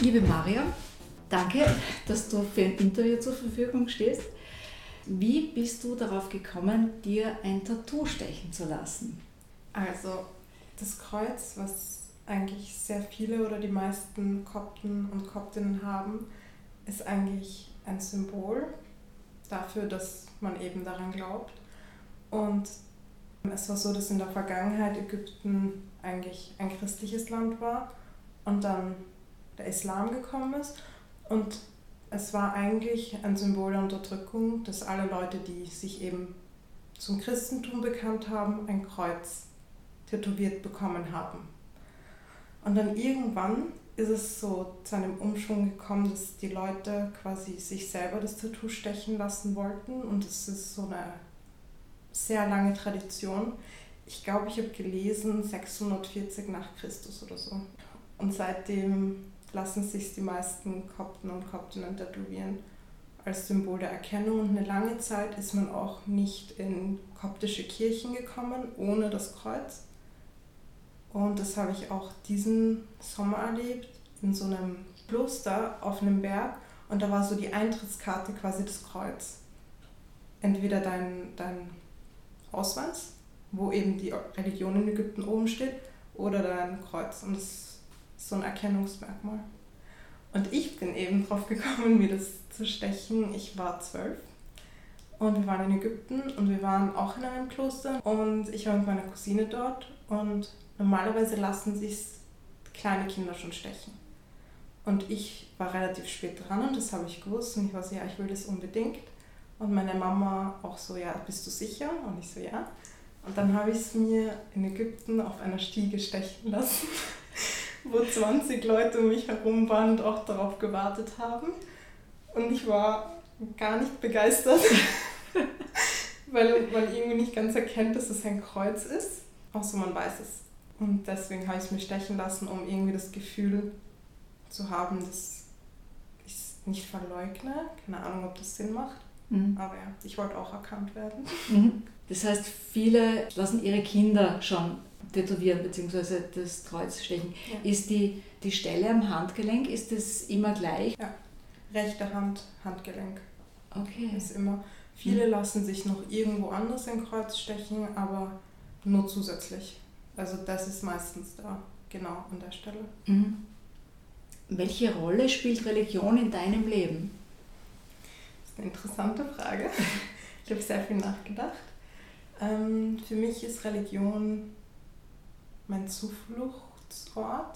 Liebe Maria, danke, dass du für ein Interview zur Verfügung stehst. Wie bist du darauf gekommen, dir ein Tattoo stechen zu lassen? Also das Kreuz, was eigentlich sehr viele oder die meisten Kopten und Koptinnen haben, ist eigentlich ein Symbol dafür, dass man eben daran glaubt. Und es war so, dass in der Vergangenheit Ägypten eigentlich ein christliches Land war und dann der Islam gekommen ist. Und es war eigentlich ein Symbol der Unterdrückung, dass alle Leute, die sich eben zum Christentum bekannt haben, ein Kreuz tätowiert bekommen haben. Und dann irgendwann ist es so zu einem Umschwung gekommen, dass die Leute quasi sich selber das Tattoo stechen lassen wollten. Und es ist so eine sehr lange Tradition. Ich glaube, ich habe gelesen 640 nach Christus oder so. Und seitdem lassen sich die meisten Kopten und Koptinnen tätowieren als Symbol der Erkennung. Und eine lange Zeit ist man auch nicht in koptische Kirchen gekommen ohne das Kreuz. Und das habe ich auch diesen Sommer erlebt, in so einem Kloster auf einem Berg. Und da war so die Eintrittskarte quasi das Kreuz. Entweder dein Ausweis, wo eben die Religion in Ägypten oben steht, oder dein Kreuz. Und das ist so ein Erkennungsmerkmal. Und ich bin eben drauf gekommen, mir das zu stechen. Ich war 12 und wir waren in Ägypten und wir waren auch in einem Kloster. Und ich war mit meiner Cousine dort und normalerweise lassen sich kleine Kinder schon stechen. Und ich war relativ spät dran und das habe ich gewusst. Und ich war so, ja, ich will das unbedingt. Und meine Mama auch so, ja, bist du sicher? Und ich so, ja. Und dann habe ich es mir in Ägypten auf einer Stiege stechen lassen, wo 20 Leute um mich herum waren und auch darauf gewartet haben. Und ich war gar nicht begeistert, weil man irgendwie nicht ganz erkennt, dass es ein Kreuz ist. Außer man weiß es. Und deswegen habe ich es mir stechen lassen, um irgendwie das Gefühl zu haben, dass ich es nicht verleugne. Keine Ahnung, ob das Sinn macht. Aber ja, ich wollte auch erkannt werden. Das heißt, viele lassen ihre Kinder schon tätowieren bzw. das Kreuz stechen. Ja. Ist die Stelle am Handgelenk, ist das immer gleich? Ja, rechte Hand, Handgelenk. Okay. Ist immer. Viele lassen sich noch irgendwo anders ein Kreuz stechen, aber nur zusätzlich. Also das ist meistens da, genau an der Stelle. Welche Rolle spielt Religion in deinem Leben? Das ist eine interessante Frage. Ich habe sehr viel nachgedacht. Für mich ist Religion mein Zufluchtsort,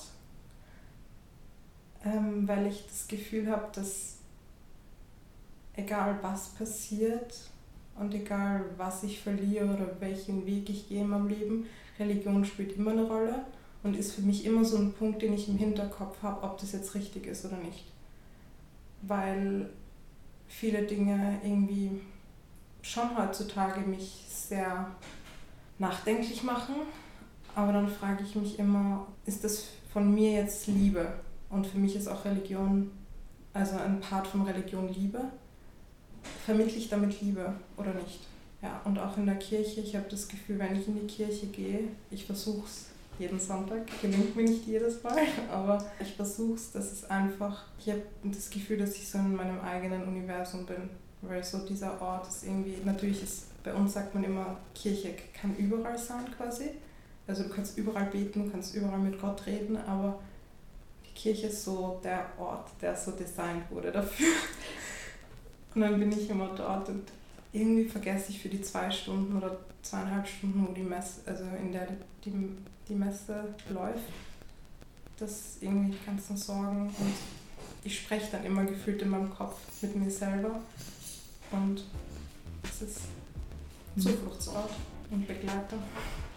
weil ich das Gefühl habe, dass egal was passiert und egal was ich verliere oder welchen Weg ich gehe in meinem Leben, Religion spielt immer eine Rolle und ist für mich immer so ein Punkt, den ich im Hinterkopf habe, ob das jetzt richtig ist oder nicht. Weil viele Dinge irgendwie schon heutzutage mich sehr nachdenklich machen, aber dann frage ich mich immer, ist das von mir jetzt Liebe? Und für mich ist auch Religion, also ein Part von Religion Liebe. Vermittle ich damit Liebe oder nicht? Ja, und auch in der Kirche, ich habe das Gefühl, wenn ich in die Kirche gehe, ich versuche es jeden Sonntag, gelingt mir nicht jedes Mal, aber ich versuche es, dass es einfach, ich habe das Gefühl, dass ich so in meinem eigenen Universum bin, weil so dieser Ort ist irgendwie, natürlich ist, bei uns sagt man immer, Kirche kann überall sein quasi, also du kannst überall beten, du kannst überall mit Gott reden, aber die Kirche ist so der Ort, der so designt wurde dafür. Und dann bin ich immer dort und irgendwie vergesse ich für die 2 Stunden oder 2,5 Stunden, wo die Messe, also in der die Messe läuft, das irgendwie die ganzen Sorgen und ich spreche dann immer gefühlt in meinem Kopf mit mir selber und es ist Zufluchtsort und Begleiter.